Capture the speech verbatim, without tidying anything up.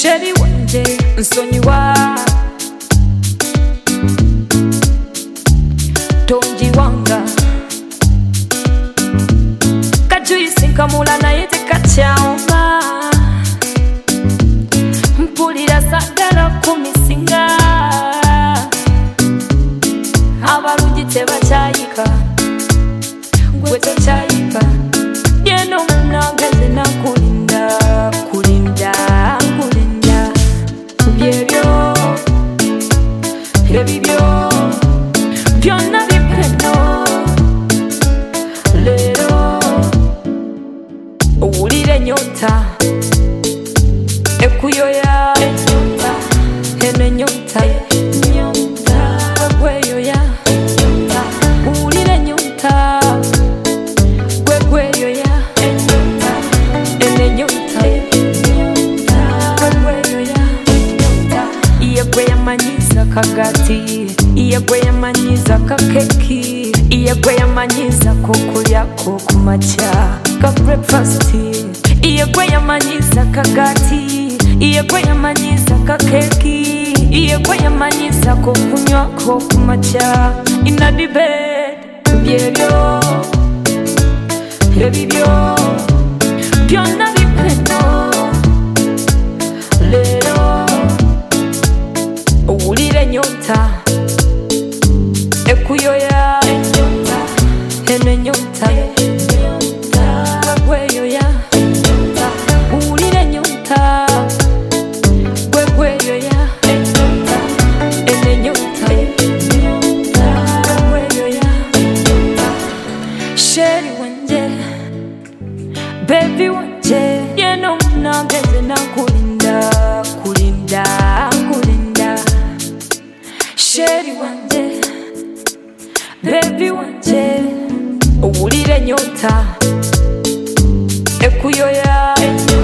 Sheri wanje nsonyiwa Tonji wanga Kajuisi nkamula naye tekachyaomba Mpulira sagala kumisinga Abalungi tebakyayika gwe tokyayika Yeno munange nze nakulinda kulinda kulinda Byebyo ebibyo byonna bipeno Lero owulire ennyota ekuyoya ennyota eno ennyota gwegweyoya owulire ennyota gwegweyoya ennyota eno ennyota gwegweyoya iye gwe yamanyiza kagati iye gwe yamanyiza kakeki iye gwe yamanyiza kokulyako kumakya ka breakfast iye gwe yamanyiza kagati iye gwe yamanyiza kakeki iye gwe yamanyiza kokunywako kumakya inna the bed byebyo ebibyo byonna bipeno Lero owulire ennyota ekuyoya ennyota eno ennyota gwegweyoya owulire ennyota gwegweyoya ennyota eno ennyota gwegweyoya Sheri wanje baby wanje yeno munange nze nakulinda kulinda kulinda Sheri wanje baby wanje owulire ennyota ekuyoya ennyota